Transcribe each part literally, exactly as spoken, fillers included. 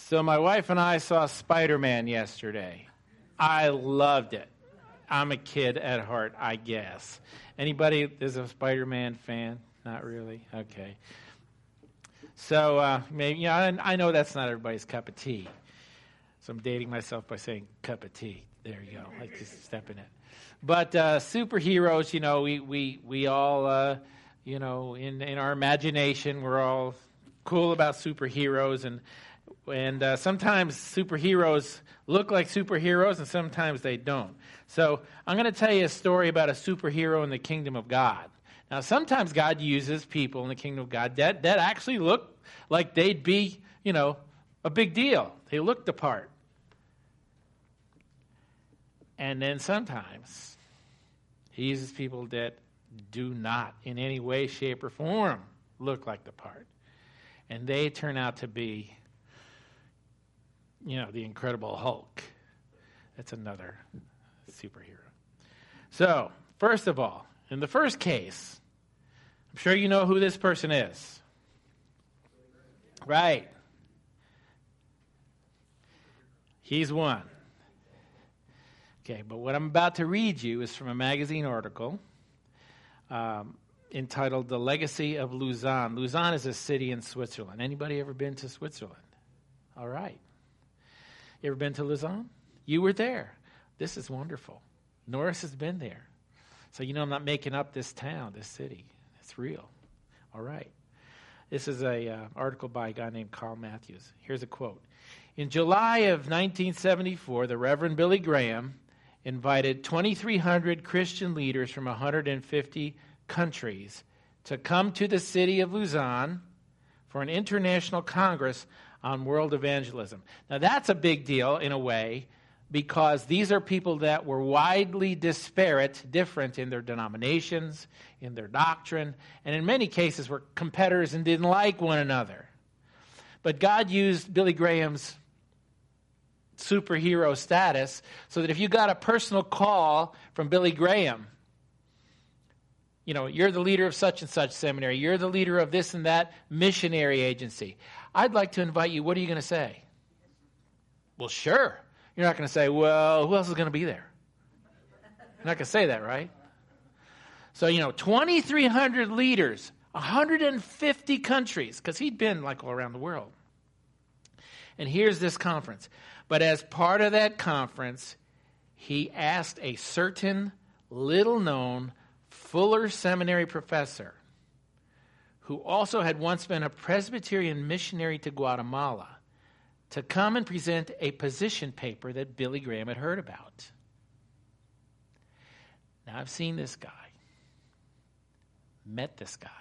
So my wife and I saw Spider-Man yesterday. I loved it. I'm a kid at heart, I guess. Anybody is a Spider-Man fan? Not really? Okay. So uh, maybe, yeah, I, I know that's not everybody's cup of tea. So I'm dating myself by saying cup of tea. There you go. Like just step in it. But uh, superheroes, you know, we we we all, uh, you know, in in our imagination, we're all cool about superheroes, and and uh, sometimes superheroes look like superheroes, and sometimes they don't. So I'm going to tell you a story about a superhero in the kingdom of God. Now, sometimes God uses people in the kingdom of God that that actually look like they'd be, you know, a big deal. They look the part. And then sometimes he uses people that do not in any way, shape, or form look like the part. And they turn out to be, you know, the Incredible Hulk. That's another superhero. So, first of all, in the first case, I'm sure you know who this person is. Right. He's one. Okay, but what I'm about to read you is from a magazine article um, entitled The Legacy of Lausanne. Lausanne is a city in Switzerland. Anybody ever been to Switzerland? All right. You ever been to Lausanne? You were there. This is wonderful. Norris has been there. So you know I'm not making up this town, this city. It's real. All right. This is a uh, article by a guy named Carl Matthews. Here's a quote. In July of nineteen seventy-four, the Reverend Billy Graham invited twenty-three hundred Christian leaders from one hundred fifty countries to come to the city of Lausanne for an international congress on world evangelism. Now, that's a big deal in a way because these are people that were widely disparate, different in their denominations, in their doctrine, and in many cases were competitors and didn't like one another. But God used Billy Graham's superhero status so that if you got a personal call from Billy Graham, you know, you're the leader of such and such seminary, you're the leader of this and that missionary agency, I'd like to invite you. What are you going to say? Well, sure. You're not going to say, well, who else is going to be there? You're not going to say that, right? So, you know, twenty-three hundred leaders, one hundred fifty countries, because he'd been like all around the world. And here's this conference. But as part of that conference, he asked a certain little-known Fuller Seminary professor, who also had once been a Presbyterian missionary to Guatemala, to come and present a position paper that Billy Graham had heard about. Now, I've seen this guy, met this guy.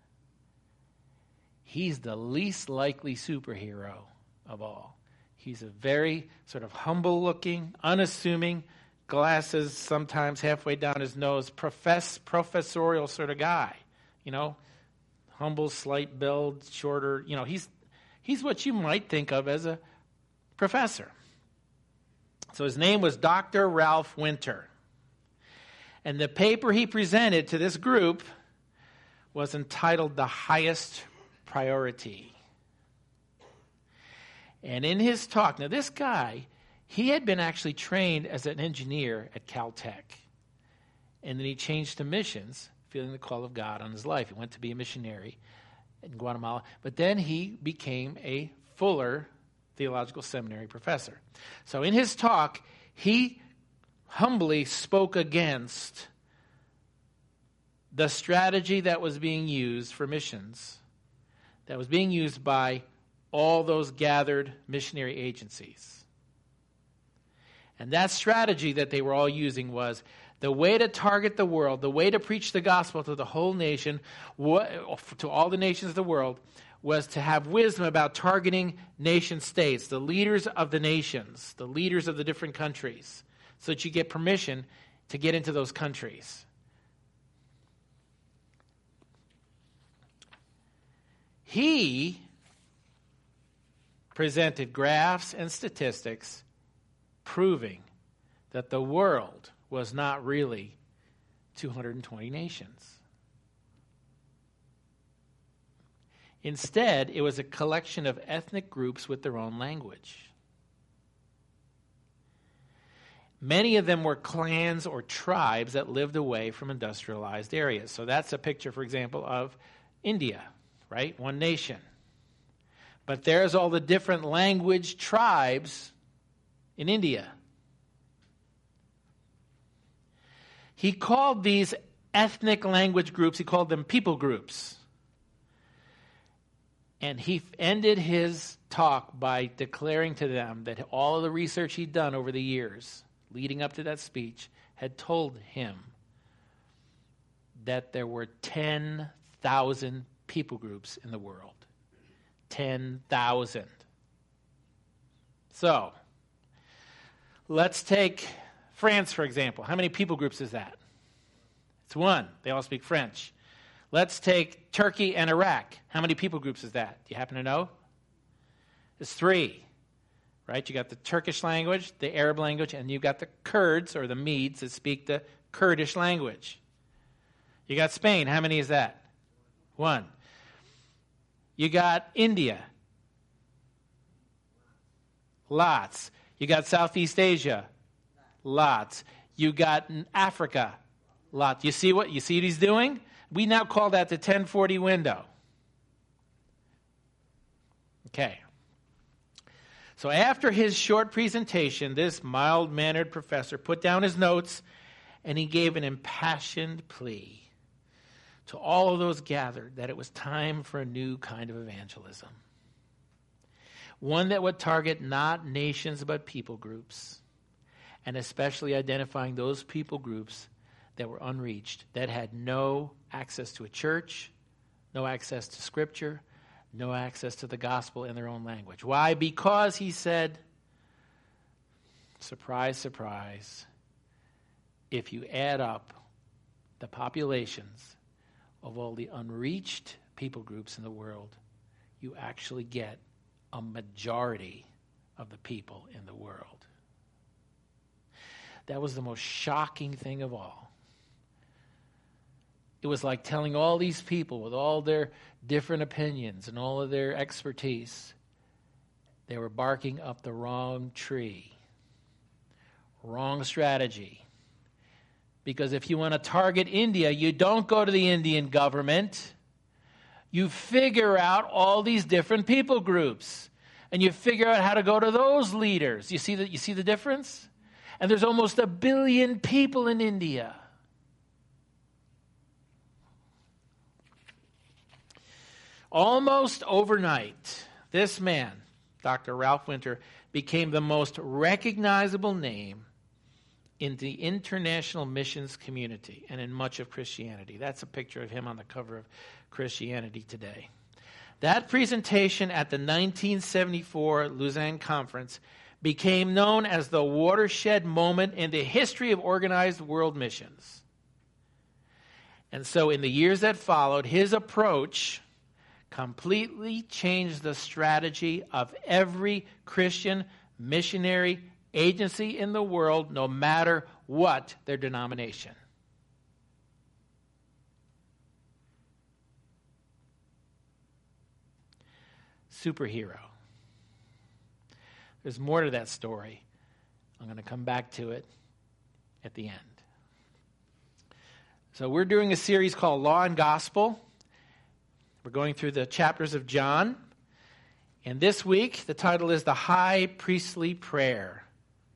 He's the least likely superhero of all. He's a very sort of humble-looking, unassuming, glasses sometimes halfway down his nose, profess, professorial sort of guy. You know, humble, slight build, shorter. You know, he's he's what you might think of as a professor. So his name was Doctor Ralph Winter. And the paper he presented to this group was entitled The Highest Priority. And in his talk, now this guy, he had been actually trained as an engineer at Caltech. And then he changed to missions, feeling the call of God on his life. He went to be a missionary in Guatemala. But then he became a Fuller Theological Seminary professor. So in his talk, he humbly spoke against the strategy that was being used for missions, that was being used by all those gathered missionary agencies. And that strategy that they were all using was the way to target the world, the way to preach the gospel to the whole nation, to all the nations of the world, was to have wisdom about targeting nation states, the leaders of the nations, the leaders of the different countries, so that you get permission to get into those countries. He presented graphs and statistics proving that the world was not really two hundred twenty nations. Instead, it was a collection of ethnic groups with their own language. Many of them were clans or tribes that lived away from industrialized areas. So that's a picture, for example, of India, right? One nation. But there's all the different language tribes in India. He called these ethnic language groups, he called them people groups. And he ended his talk by declaring to them that all of the research he'd done over the years leading up to that speech had told him that there were ten thousand people groups in the world. ten thousand. So, let's take France, for example. How many people groups is that? It's one. They all speak French. Let's take Turkey and Iraq. How many people groups is that? Do you happen to know? It's three. Right? You got the Turkish language, the Arab language, and you've got the Kurds or the Medes that speak the Kurdish language. You got Spain. How many is that? One. You got India. Lots. You got Southeast Asia. Lots. You got Africa. Lots. You see what you see what he's doing? We now call that the ten forty window. Okay. So after his short presentation, this mild-mannered professor put down his notes and he gave an impassioned plea to all of those gathered that it was time for a new kind of evangelism. One that would target not nations but people groups, and especially identifying those people groups that were unreached, that had no access to a church, no access to Scripture, no access to the gospel in their own language. Why? Because, he said, surprise, surprise, if you add up the populations of all the unreached people groups in the world, you actually get a majority of the people in the world. That was the most shocking thing of all. It was like telling all these people with all their different opinions and all of their expertise, they were barking up the wrong tree. Wrong strategy. Because if you want to target India, you don't go to the Indian government. You figure out all these different people groups. And you figure out how to go to those leaders. You see the, you see the difference? And there's almost a billion people in India. Almost overnight, this man, Doctor Ralph Winter, became the most recognizable name in the international missions community and in much of Christianity. That's a picture of him on the cover of Christianity Today. That presentation at the nineteen seventy-four Lausanne Conference became known as the watershed moment in the history of organized world missions. And so in the years that followed, his approach completely changed the strategy of every Christian missionary agency in the world, no matter what their denomination. Superhero. There's more to that story. I'm going to come back to it at the end. So we're doing a series called Law and Gospel. We're going through the chapters of John. And this week, the title is The High Priestly Prayer.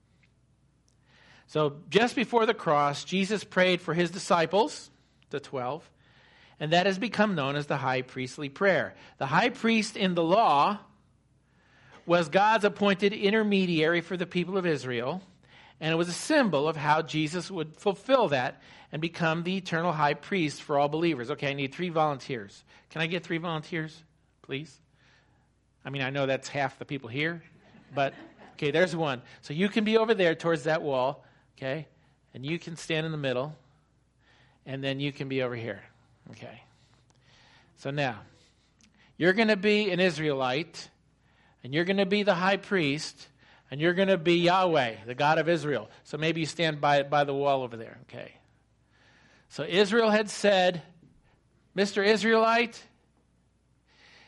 So just before the cross, Jesus prayed for his disciples, the twelve, and that has become known as the High Priestly Prayer. The high priest in the law was God's appointed intermediary for the people of Israel, and it was a symbol of how Jesus would fulfill that and become the eternal high priest for all believers. Okay, I need three volunteers. Can I get three volunteers, please? I mean, I know that's half the people here, but okay, there's one. So you can be over there towards that wall, okay? And you can stand in the middle, and then you can be over here, okay? So now, you're going to be an Israelite, and you're going to be the high priest, and you're going to be Yahweh, the God of Israel. So maybe you stand by by the wall over there, okay? So Israel had said, Mister Israelite,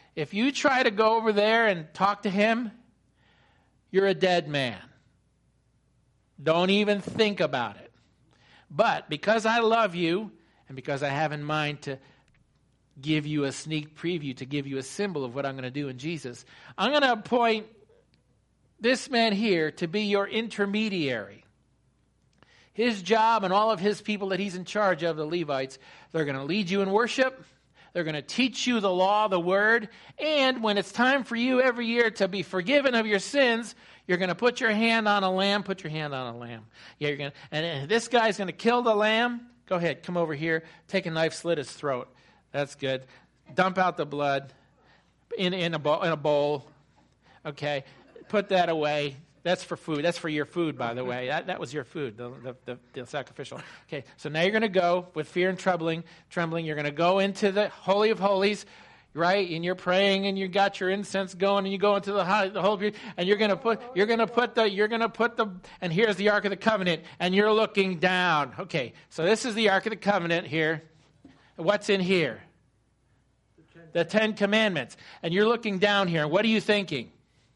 If you try to go over there and talk to him, you're a dead man. Don't even think about it. But because I love you, and because I have in mind to give you a sneak preview, to give you a symbol of what I'm going to do in Jesus, I'm going to appoint this man here to be your intermediary. His job and all of his people that he's in charge of, the Levites, they're going to lead you in worship. They're going to teach you the law, the word. And when it's time for you every year to be forgiven of your sins, you're going to put your hand on a lamb. Put your hand on a lamb. Yeah, you're going to, and, and this guy's going to kill the lamb. Go ahead, come over here. Take a knife, slit his throat. That's good. Dump out the blood in, in, a, bowl, in a bowl. Okay, put that away. That's for food. That's for your food, by the way. That, that was your food, the, the, the, the sacrificial. Okay, so now you're going to go with fear and trembling. Trembling. You're going to go into the Holy of Holies, right? And you're praying, and you got your incense going, and you go into the high, the Holy, and you're going to put, you're going to put the, you're going to put the, and here's the Ark of the Covenant, and you're looking down. Okay, so this is the Ark of the Covenant here. What's in here? The Ten Commandments. And you're looking down here, and what are you thinking?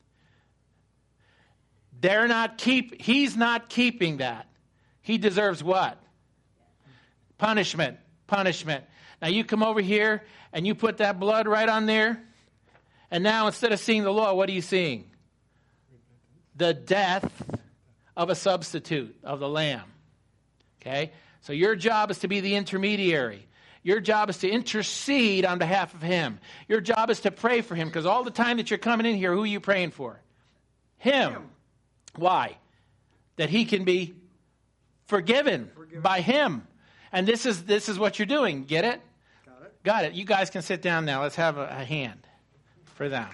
They're not keep. He's not keeping that. He deserves what? Punishment. Punishment. Now you come over here and you put that blood right on there. And now instead of seeing the law, what are you seeing? The death of a substitute, of the lamb. Okay? So your job is to be the intermediary. Your job is to intercede on behalf of him. Your job is to pray for him, because all the time that you're coming in here, who are you praying for? Him. him. Why? That he can be forgiven, forgiven by him. And this is this is what you're doing. Get it? Got it. Got it. You guys can sit down now. Let's have a, a hand for them.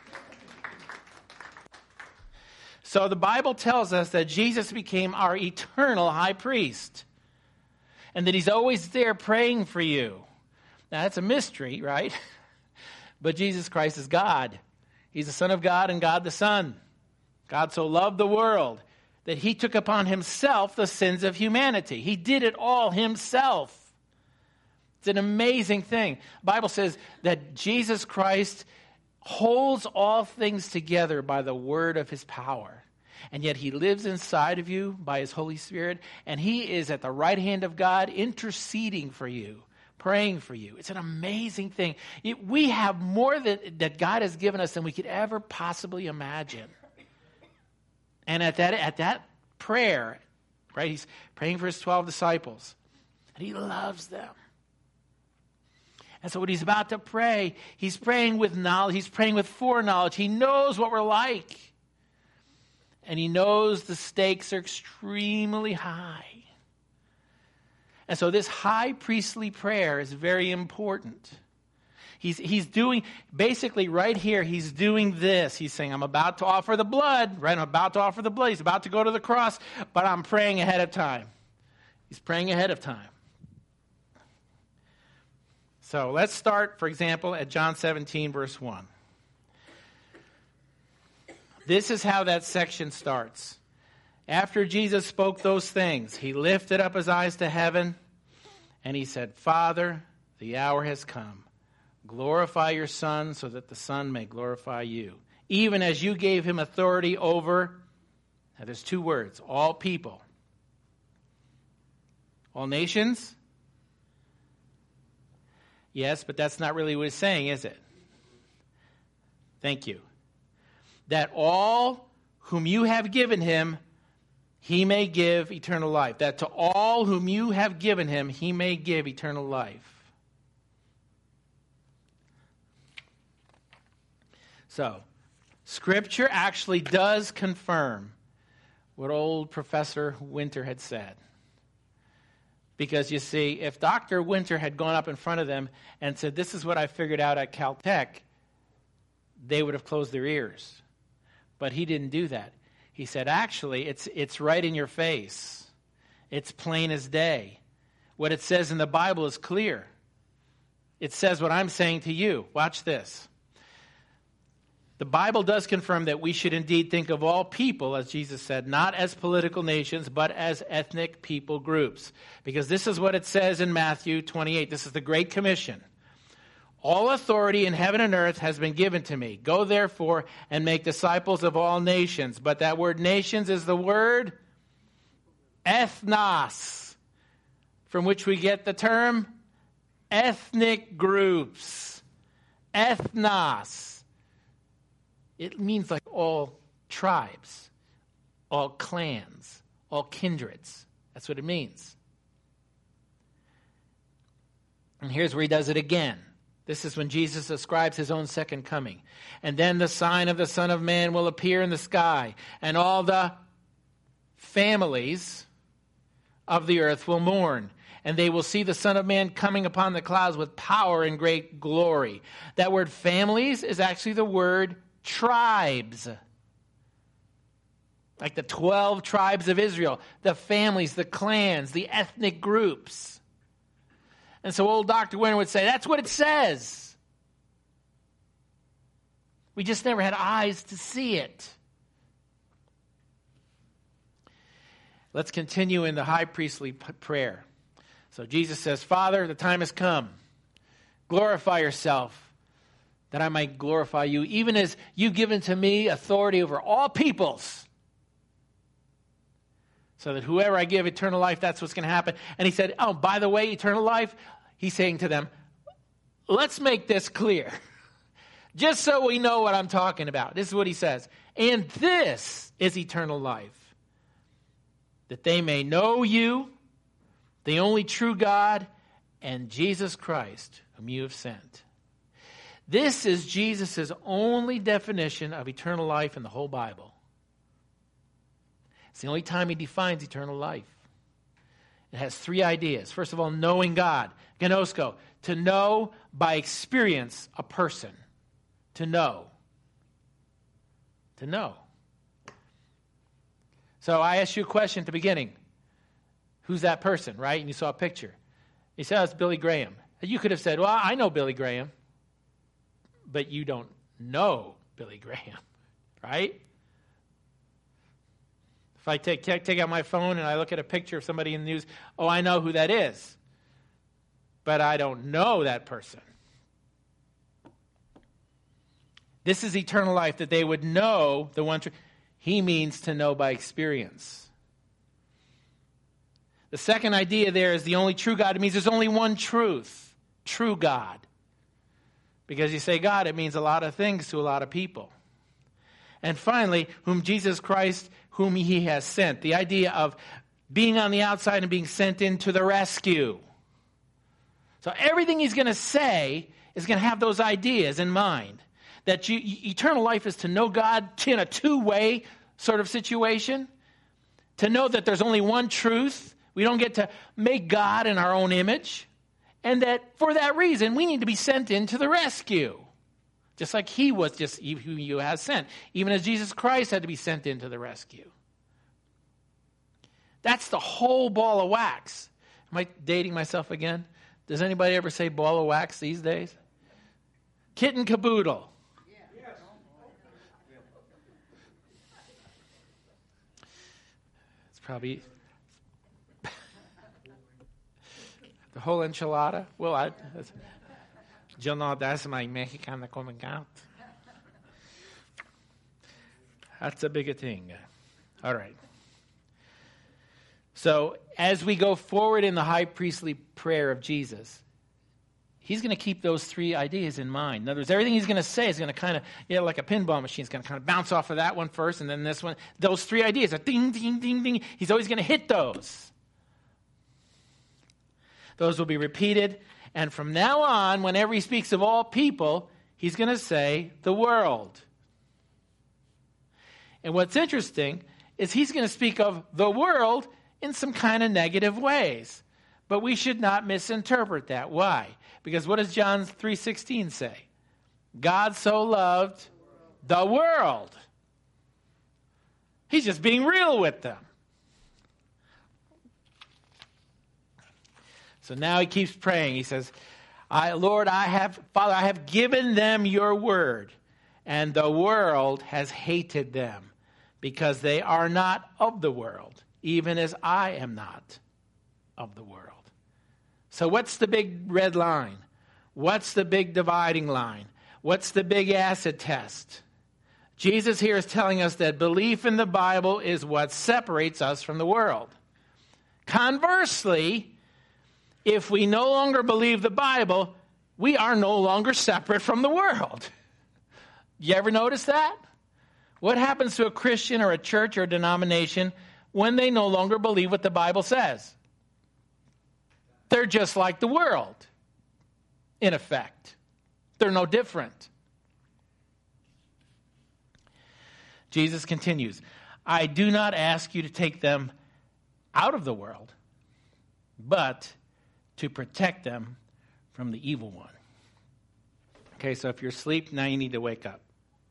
So the Bible tells us that Jesus became our eternal high priest. And that he's always there praying for you. Now, that's a mystery, right? But Jesus Christ is God. He's the Son of God and God the Son. God so loved the world that he took upon himself the sins of humanity. He did it all himself. It's an amazing thing. The Bible says that Jesus Christ holds all things together by the word of his power. And yet he lives inside of you by his Holy Spirit. And he is at the right hand of God interceding for you, praying for you. It's an amazing thing. It, we have more than, that God has given us than we could ever possibly imagine. And at that, at that prayer, right, he's praying for his twelve disciples. And he loves them. And so when he's about to pray, he's praying with knowledge. He's praying with foreknowledge. He knows what we're like. And he knows the stakes are extremely high. And so this high priestly prayer is very important. He's, he's doing, basically right here, he's doing this. He's saying, I'm about to offer the blood, right? I'm about to offer the blood. He's about to go to the cross, but I'm praying ahead of time. He's praying ahead of time. So let's start, for example, at John seventeen, verse one. This is how that section starts. After Jesus spoke those things, he lifted up his eyes to heaven, and he said, Father, the hour has come. Glorify your Son, so that the Son may glorify you. Even as you gave him authority over, now there's two words, all people. All nations? Yes, but that's not really what he's saying, is it? Thank you. That all whom you have given him, he may give eternal life. That to all whom you have given him, he may give eternal life. So, Scripture actually does confirm what old Professor Winter had said. Because you see, if Doctor Winter had gone up in front of them and said, this is what I figured out at Caltech, they would have closed their ears. But he didn't do that. He said, actually, it's it's right in your face. It's plain as day. What it says in the Bible is clear. It says what I'm saying to you. Watch this. The Bible does confirm that we should indeed think of all people, as Jesus said, not as political nations, but as ethnic people groups. Because this is what it says in Matthew twenty-eight. This is the Great Commission. All authority in heaven and earth has been given to me. Go therefore and make disciples of all nations. But that word nations is the word ethnos, from which we get the term ethnic groups. Ethnos. It means like all tribes, all clans, all kindreds. That's what it means. And here's where he does it again. This is when Jesus describes his own second coming. And then the sign of the Son of Man will appear in the sky, and all the families of the earth will mourn, and they will see the Son of Man coming upon the clouds with power and great glory. That word families is actually the word tribes. Like the twelve tribes of Israel, the families, the clans, the ethnic groups. And so old Doctor Winter would say, that's what it says. We just never had eyes to see it. Let's continue in the high priestly p- prayer. So Jesus says, Father, the time has come. Glorify yourself, that I might glorify you, even as you've given to me authority over all peoples. So that whoever I give eternal life, that's what's going to happen. And he said, oh, by the way, eternal life, he's saying to them, let's make this clear. Just so we know what I'm talking about. This is what he says. And this is eternal life. That they may know you, the only true God, and Jesus Christ, whom you have sent. This is Jesus' only definition of eternal life in the whole Bible. It's the only time he defines eternal life. It has three ideas. First of all, knowing God. Gnosko, to know by experience a person. To know. To know. So I asked you a question at the beginning. Who's that person, right? And you saw a picture. You said, oh, it's Billy Graham. And you could have said, well, I know Billy Graham. But you don't know Billy Graham, right? If I take, take take out my phone and I look at a picture of somebody in the news, oh, I know who that is. But I don't know that person. This is eternal life, that they would know the one true. He means to know by experience. The second idea there is the only true God. It means there's only one truth, true God. Because you say God, it means a lot of things to a lot of people. And finally, whom Jesus Christ, whom he has sent. The idea of being on the outside and being sent into the rescue. So everything he's going to say is going to have those ideas in mind. That you, eternal life is to know God in a two-way sort of situation. To know that there's only one truth. We don't get to make God in our own image. And that for that reason, we need to be sent into the rescue. Just like he was just who you has sent. Even as Jesus Christ had to be sent into the rescue. That's the whole ball of wax. Am I dating myself again? Does anybody ever say ball of wax these days? Kit and caboodle. It's probably the whole enchilada. Well, I... Yo no, that's my Mexicana coming out. That's a bigger thing. All right. So, as we go forward in the high priestly prayer of Jesus, he's going to keep those three ideas in mind. In other words, everything he's going to say is going to kind of, you know, like a pinball machine. It's going to kind of bounce off of that one first, and then this one. Those three ideas are ding, ding, ding, ding. He's always going to hit those. Those will be repeated. And from now on, whenever he speaks of all people, he's going to say the world. And what's interesting is he's going to speak of the world in some kind of negative ways. But we should not misinterpret that. Why? Because what does John three sixteen say? God so loved the world. He's just being real with them. So now he keeps praying. He says, I, Lord, I have, Father, I have given them your word, and the world has hated them because they are not of the world, even as I am not of the world. So what's the big red line? What's the big dividing line? What's the big acid test? Jesus here is telling us that belief in the Bible is what separates us from the world. Conversely, if we no longer believe the Bible, we are no longer separate from the world. You ever notice that? What happens to a Christian or a church or a denomination when they no longer believe what the Bible says? They're just like the world, in effect. They're no different. Jesus continues, I do not ask you to take them out of the world, but to protect them from the evil one. Okay, so if you're asleep, now you need to wake up.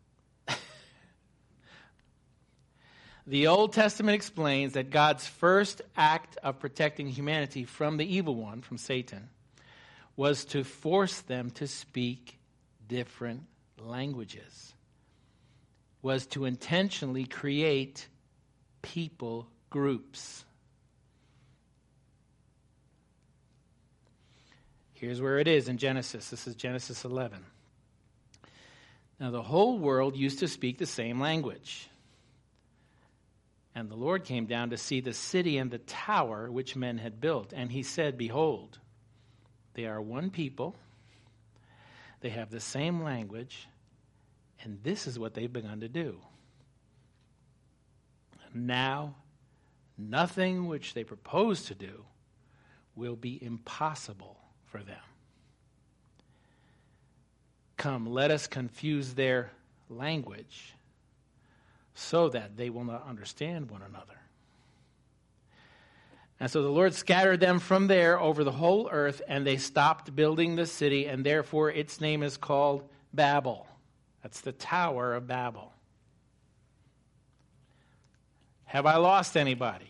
The Old Testament explains that God's first act of protecting humanity from the evil one, from Satan, was to force them to speak different languages, was to intentionally create people groups. Here's where it is in Genesis. This is Genesis eleven. Now, the whole world used to speak the same language. And the Lord came down to see the city and the tower which men had built. And he said, behold, they are one people. They have the same language. And this is what they've begun to do. Now, nothing which they propose to do will be impossible for them. Come, let us confuse their language so that they will not understand one another. And so the Lord scattered them from there over the whole earth, and they stopped building the city, and therefore its name is called Babel. That's the Tower of Babel. Have I lost anybody?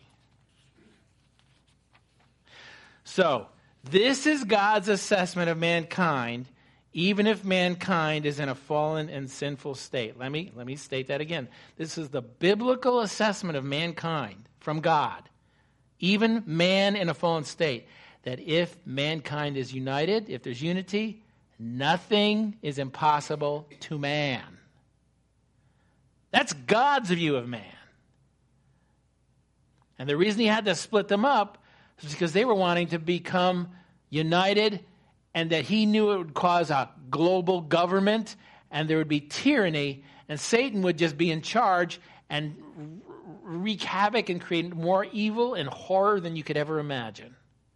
So, this is God's assessment of mankind, even if mankind is in a fallen and sinful state. Let me, let me state that again. This is the biblical assessment of mankind from God, even man in a fallen state, that if mankind is united, if there's unity, nothing is impossible to man. That's God's view of man. And the reason he had to split them up is because they were wanting to become united, and that he knew it would cause a global government, and there would be tyranny, and Satan would just be in charge and wreak havoc and create more evil and horror than you could ever imagine.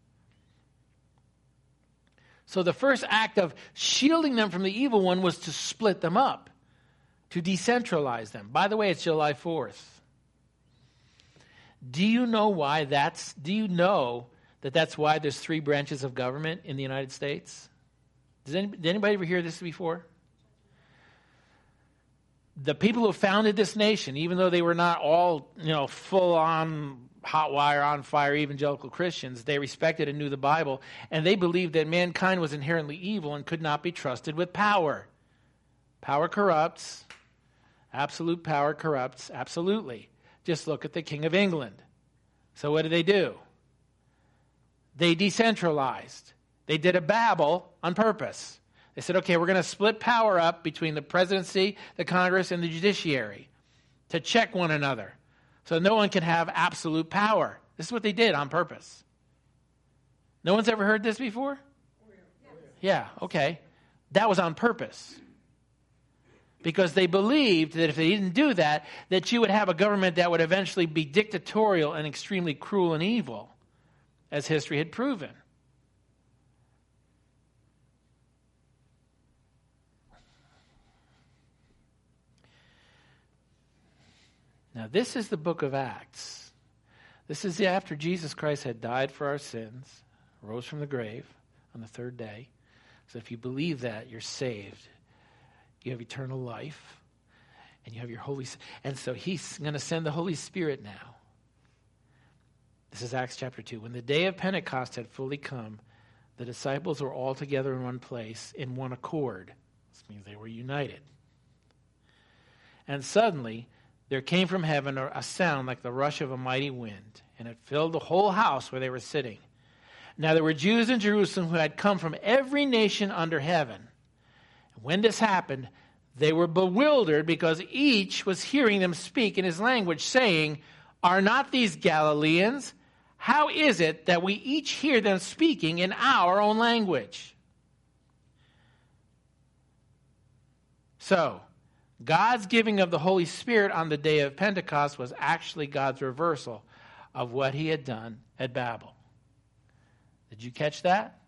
So the first act of shielding them from the evil one was to split them up, to decentralize them. By the way, it's July fourth. Do you know why that's, do you know that that's why there's three branches of government in the United States? Does anybody, did anybody ever hear this before? The people who founded this nation, even though they were not all, you know, full-on, hot wire, on fire evangelical Christians, they respected and knew the Bible, and they believed that mankind was inherently evil and could not be trusted with power. Power corrupts. Absolute power corrupts. Absolutely. Just look at the King of England. So what did they do? They decentralized. They did a Babel on purpose. They said, okay, we're going to split power up between the presidency, the Congress, and the judiciary to check one another so no one can have absolute power. This is what they did on purpose. No one's ever heard this before? Yeah, okay. That was on purpose. Because they believed that if they didn't do that, that you would have a government that would eventually be dictatorial and extremely cruel and evil, as history had proven. Now, this is the book of Acts. This is after Jesus Christ had died for our sins, rose from the grave on the third day. So if you believe that, you're saved. You have eternal life, and you have your Holy Spirit. And so he's going to send the Holy Spirit now. This is Acts chapter two. When the day of Pentecost had fully come, the disciples were all together in one place, in one accord. This means they were united. And suddenly, there came from heaven a sound like the rush of a mighty wind, and it filled the whole house where they were sitting. Now there were Jews in Jerusalem who had come from every nation under heaven. When this happened, they were bewildered because each was hearing them speak in his language, saying, "Are not these Galileans? How is it that we each hear them speaking in our own language?" So, God's giving of the Holy Spirit on the day of Pentecost was actually God's reversal of what he had done at Babel. Did you catch that?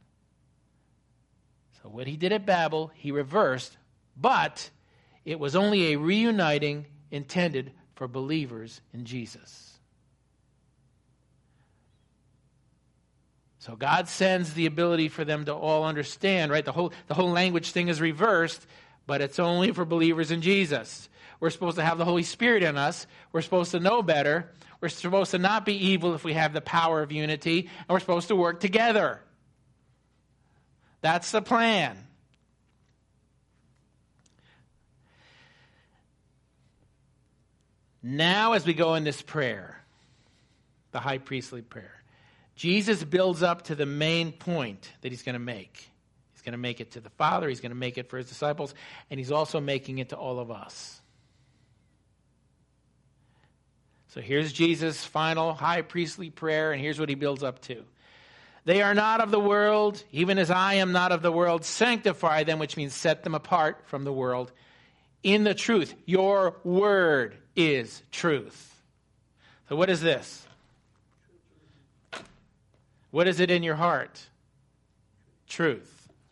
So what he did at Babel, he reversed, but it was only a reuniting intended for believers in Jesus. So God sends the ability for them to all understand, right? The whole, the whole language thing is reversed, but it's only for believers in Jesus. We're supposed to have the Holy Spirit in us. We're supposed to know better. We're supposed to not be evil if we have the power of unity, and we're supposed to work together. That's the plan. Now, as we go in this prayer, the high priestly prayer, Jesus builds up to the main point that he's going to make. He's going to make it to the Father. He's going to make it for his disciples. And he's also making it to all of us. So here's Jesus' final high priestly prayer, and here's what he builds up to. They are not of the world, even as I am not of the world. Sanctify them, which means set them apart from the world, in the truth. Your word is truth. So what is this? What is it in your heart? Truth.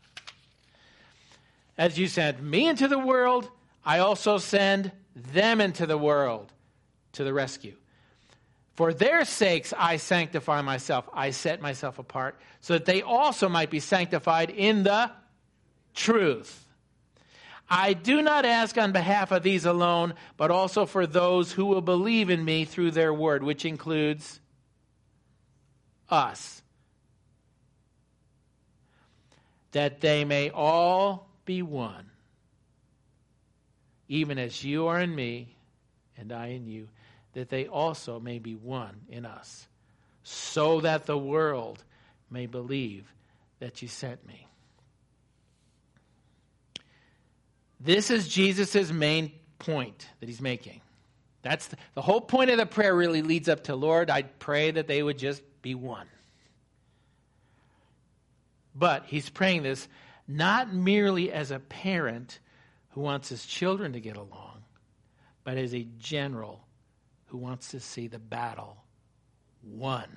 As you sent me into the world, I also send them into the world to the rescue. For their sakes I sanctify myself. I set myself apart so that they also might be sanctified in the truth. I do not ask on behalf of these alone, but also for those who will believe in me through their word, which includes us. That they may all be one, even as you are in me and I in you, that they also may be one in us, so that the world may believe that you sent me. This is Jesus' main point that he's making. That's the, the whole point of the prayer really leads up to, Lord, I pray that they would just be one. But he's praying this not merely as a parent who wants his children to get along, but as a general who wants to see the battle won.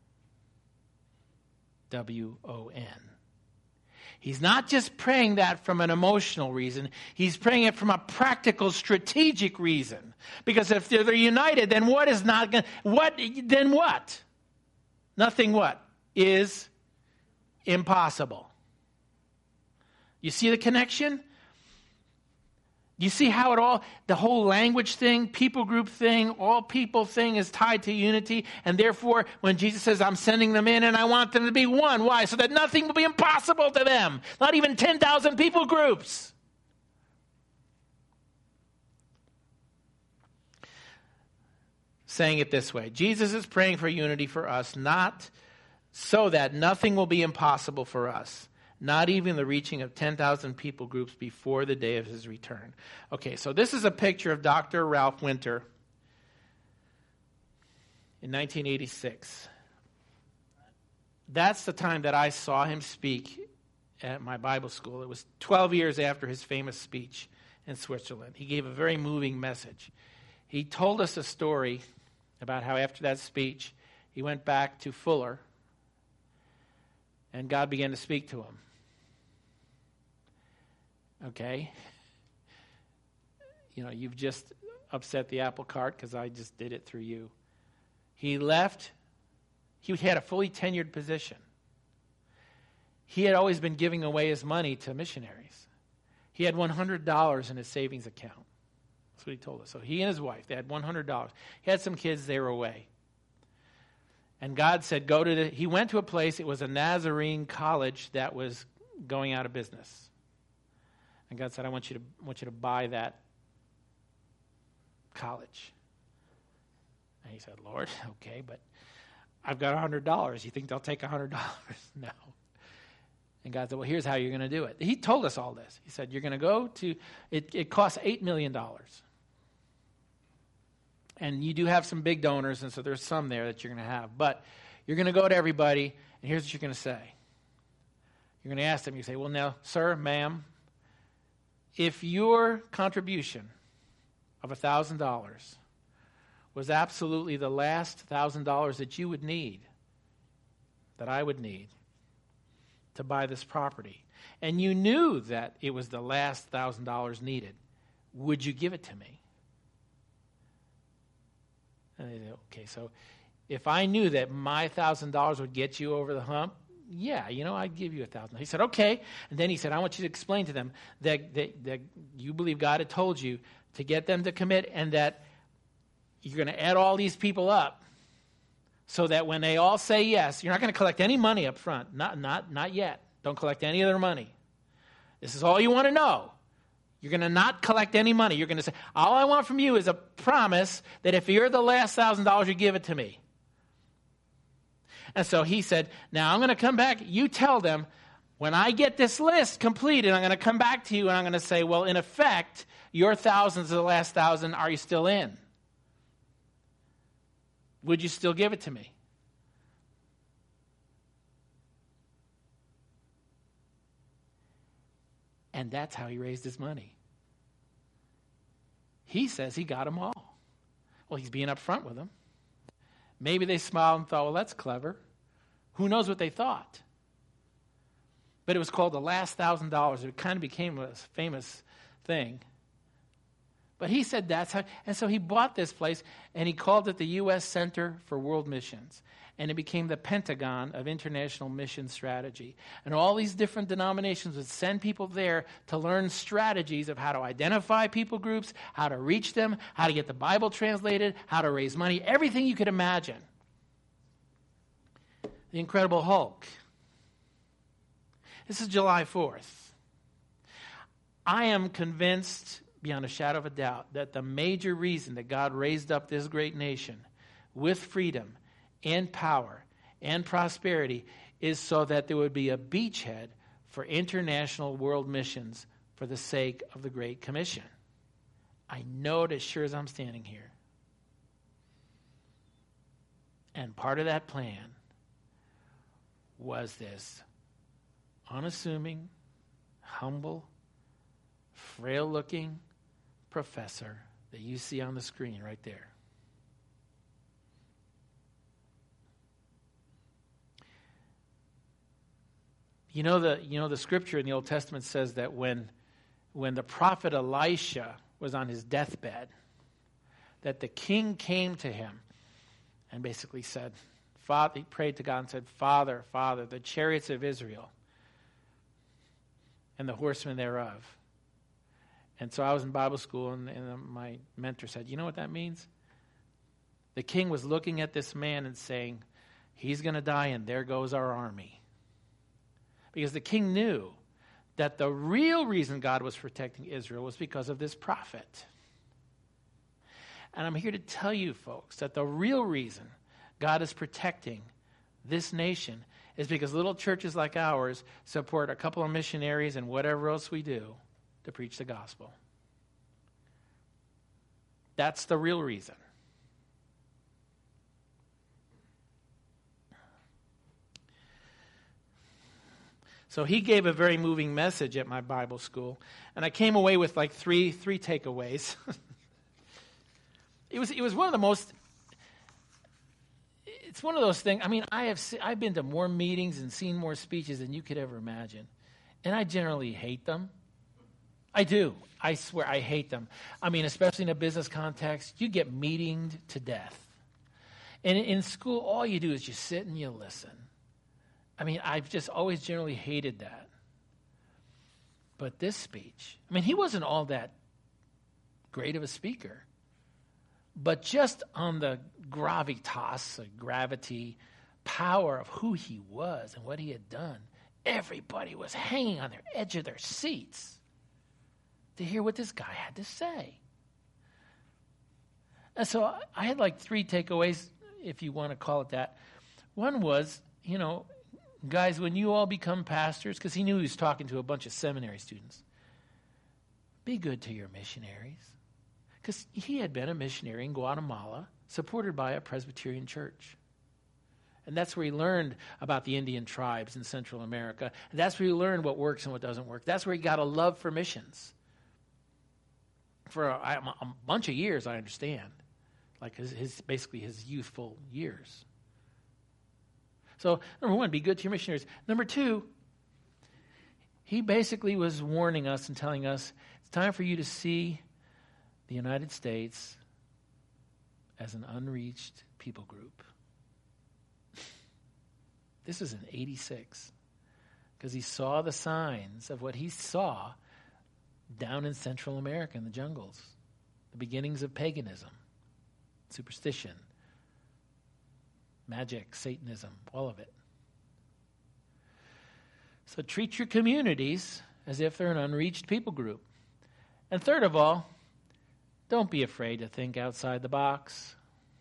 W O N. He's not just praying that from an emotional reason. He's praying it from a practical, strategic reason. Because if they're united, then what is not going? What then? What? Nothing. What is impossible? You see the connection? You see how it all, the whole language thing, people group thing, all people thing is tied to unity. And therefore, when Jesus says, I'm sending them in and I want them to be one. Why? So that nothing will be impossible to them. Not even ten thousand people groups. Saying it this way. Jesus is praying for unity for us, not so that nothing will be impossible for us. Not even the reaching of ten thousand people groups before the day of his return. Okay, so this is a picture of Doctor Ralph Winter in nineteen eighty-six. That's the time that I saw him speak at my Bible school. It was twelve years after his famous speech in Switzerland. He gave a very moving message. He told us a story about how after that speech, he went back to Fuller, and God began to speak to him. Okay? You know, you've just upset the apple cart because I just did it through you. He left. He had a fully tenured position. He had always been giving away his money to missionaries. He had one hundred dollars in his savings account. That's what he told us. So he and his wife, they had one hundred dollars. He had some kids, they were away. And God said, go to the, he went to a place, it was a Nazarene college that was going out of business. And God said, I want you to I want you to buy that college. And he said, Lord, okay, but I've got one hundred dollars. You think they'll take one hundred dollars? No. And God said, well, here's how you're going to do it. He told us all this. He said, you're going to go to, it, it costs eight million dollars. And you do have some big donors, and so there's some there that you're going to have. But you're going to go to everybody, and here's what you're going to say. You're going to ask them, you say, well, now, sir, ma'am, if your contribution of one thousand dollars was absolutely the last one thousand dollars that you would need, that I would need, to buy this property, and you knew that it was the last one thousand dollars needed, would you give it to me? And they say, okay, so if I knew that my one thousand dollars would get you over the hump, yeah, you know, I'd give you one thousand dollars. He said, okay. And then he said, I want you to explain to them that, that, that you believe God had told you to get them to commit, and that you're going to add all these people up, so that when they all say yes, you're not going to collect any money up front. Not, not, not yet. Don't collect any of their money. This is all you want to know. You're going to not collect any money. You're going to say, all I want from you is a promise that if you're the last one thousand dollars, you give it to me. And so he said, now I'm going to come back. You tell them, when I get this list completed, I'm going to come back to you and I'm going to say, well, in effect, your thousands of the last thousand, are you still in? Would you still give it to me? And that's how he raised his money. He says he got them all. Well, he's being upfront with them. Maybe they smiled and thought, well, that's clever. Who knows what they thought? But it was called the last thousand dollars. It kind of became a famous thing. But he said that's how, and so he bought this place, and he called it the U S Center for World Missions. And it became the Pentagon of International Mission Strategy. And all these different denominations would send people there to learn strategies of how to identify people groups, how to reach them, how to get the Bible translated, how to raise money, everything you could imagine. The Incredible Hulk. This is July fourth. I am convinced, beyond a shadow of a doubt, that the major reason that God raised up this great nation with freedom and power and prosperity is so that there would be a beachhead for international world missions for the sake of the Great Commission. I know it as sure as I'm standing here. And part of that plan was this unassuming, humble, frail-looking professor that you see on the screen right there. You know the you know the scripture in the Old Testament says that when when the prophet Elisha was on his deathbed, that the king came to him and basically said, Father, he prayed to God and said, Father, Father, the chariots of Israel and the horsemen thereof. And so I was in Bible school, and, and my mentor said, you know what that means? The king was looking at this man and saying, he's going to die, and there goes our army. Because the king knew that the real reason God was protecting Israel was because of this prophet. And I'm here to tell you, folks, that the real reason God is protecting this nation is because little churches like ours support a couple of missionaries and whatever else we do to preach the gospel. That's the real reason. So he gave a very moving message at my Bible school, and I came away with like three three takeaways. it was it was one of the most. It's one of those things. I mean, I have se- I've been to more meetings and seen more speeches than you could ever imagine, and I generally hate them. I do. I swear I hate them. I mean, especially in a business context, you get meetinged to death. And in school, all you do is just sit and you listen. I mean, I've just always generally hated that. But this speech, I mean, he wasn't all that great of a speaker. But just on the gravitas, the gravity, power of who he was and what he had done, everybody was hanging on their edge of their seats to hear what this guy had to say. And so I had like three takeaways, if you want to call it that. One was, you know, guys, when you all become pastors, because he knew he was talking to a bunch of seminary students, be good to your missionaries. Because he had been a missionary in Guatemala, supported by a Presbyterian church. And that's where he learned about the Indian tribes in Central America. And that's where he learned what works and what doesn't work. That's where he got a love for missions. For a, a bunch of years, I understand. Like his, his basically his youthful years. So, number one, be good to your missionaries. Number two, he basically was warning us and telling us, it's time for you to see the United States as an unreached people group. This is in eighty-six. Because he saw the signs of what he saw down in Central America in the jungles. The beginnings of paganism, superstition, magic, Satanism, all of it. So treat your communities as if they're an unreached people group. And third of all, don't be afraid to think outside the box.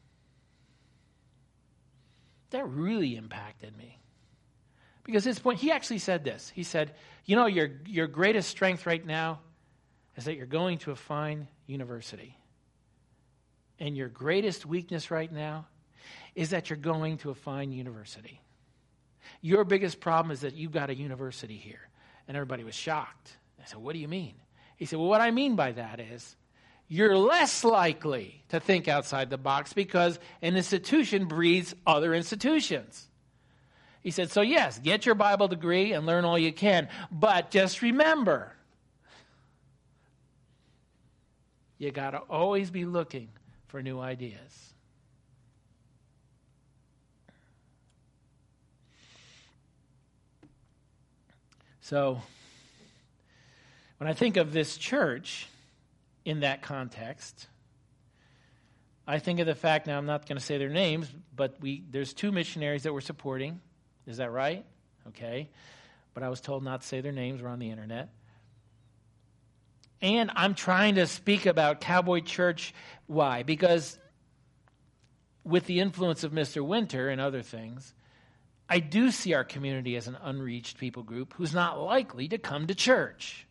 That really impacted me. Because his point, he actually said this. He said, you know, your, your greatest strength right now is that you're going to a fine university. And your greatest weakness right now is that you're going to a fine university. Your biggest problem is that you've got a university here. And everybody was shocked. I said, what do you mean? He said, well, what I mean by that is you're less likely to think outside the box because an institution breeds other institutions. He said, so yes, get your Bible degree and learn all you can, but just remember, you got to always be looking for new ideas. So, when I think of this church in that context, I think of the fact, now I'm not going to say their names, but we there's two missionaries that we're supporting. Is that right? Okay. But I was told not to say their names. We're on the internet. And I'm trying to speak about Cowboy Church. Why? Because with the influence of Mister Winter and other things, I do see our community as an unreached people group who's not likely to come to church.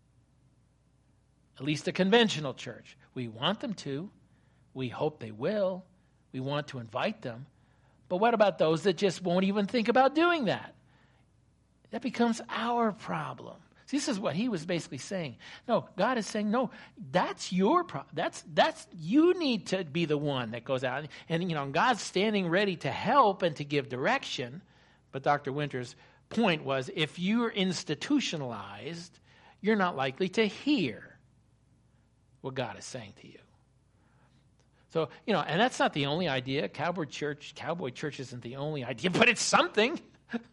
At least a conventional church. We want them to. We hope they will. We want to invite them. But what about those that just won't even think about doing that? That becomes our problem. See, this is what he was basically saying. No, God is saying, no, that's your problem. That's, that's, you need to be the one that goes out. And, you know, God's standing ready to help and to give direction. But Doctor Winter's point was, if you're institutionalized, you're not likely to hear what God is saying to you. So, you know, and that's not the only idea. Cowboy Church, Cowboy Church isn't the only idea, but it's something.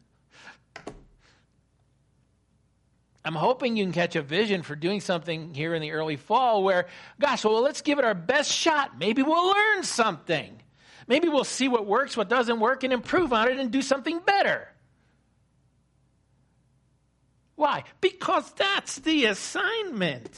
I'm hoping you can catch a vision for doing something here in the early fall where, gosh, well, let's give it our best shot. Maybe we'll learn something. Maybe we'll see what works, what doesn't work, and improve on it and do something better. Why? Because that's the assignment.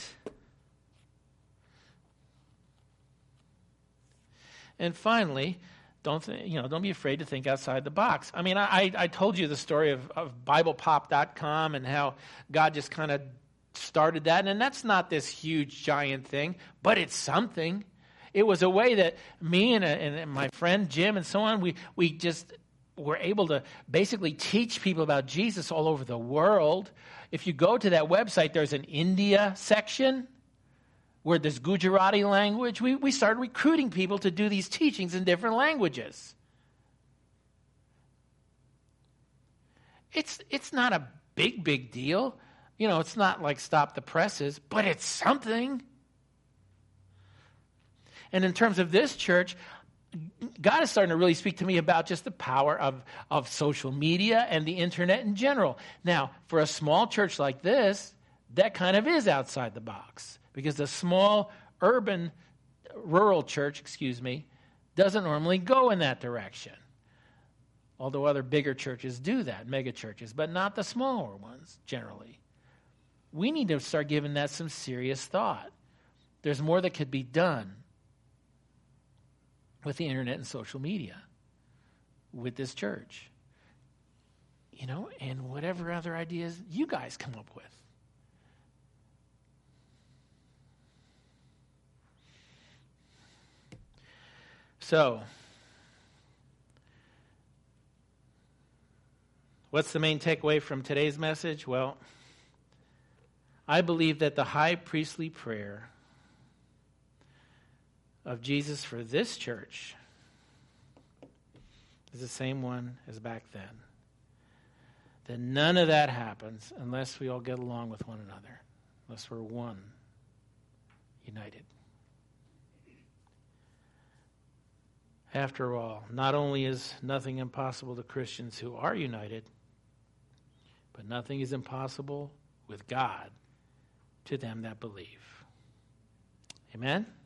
And finally, don't th- you know? Don't be afraid to think outside the box. I mean, I, I told you the story of, of Bible Pop dot com and how God just kind of started that. And that's not this huge, giant thing, but it's something. It was a way that me and, a, and my friend Jim and so on, we, we just were able to basically teach people about Jesus all over the world. If you go to that website, there's an India section where there's Gujarati language. We, we started recruiting people to do these teachings in different languages. It's, it's not a big, big deal. You know, it's not like Stop the Presses, but it's something. And in terms of this church, God is starting to really speak to me about just the power of, of social media and the internet in general. Now, for a small church like this, that kind of is outside the box. Because the small, urban, rural church, excuse me, doesn't normally go in that direction. Although other bigger churches do that, mega churches, but not the smaller ones, generally. We need to start giving that some serious thought. There's more that could be done with the internet and social media. with this church. You know, and whatever other ideas you guys come up with. So, what's the main takeaway from today's message? Well, I believe that the high priestly prayer of Jesus for this church is the same one as back then. That none of that happens unless we all get along with one another, unless we're one, united. After all, not only is nothing impossible to Christians who are united, but nothing is impossible with God to them that believe. Amen?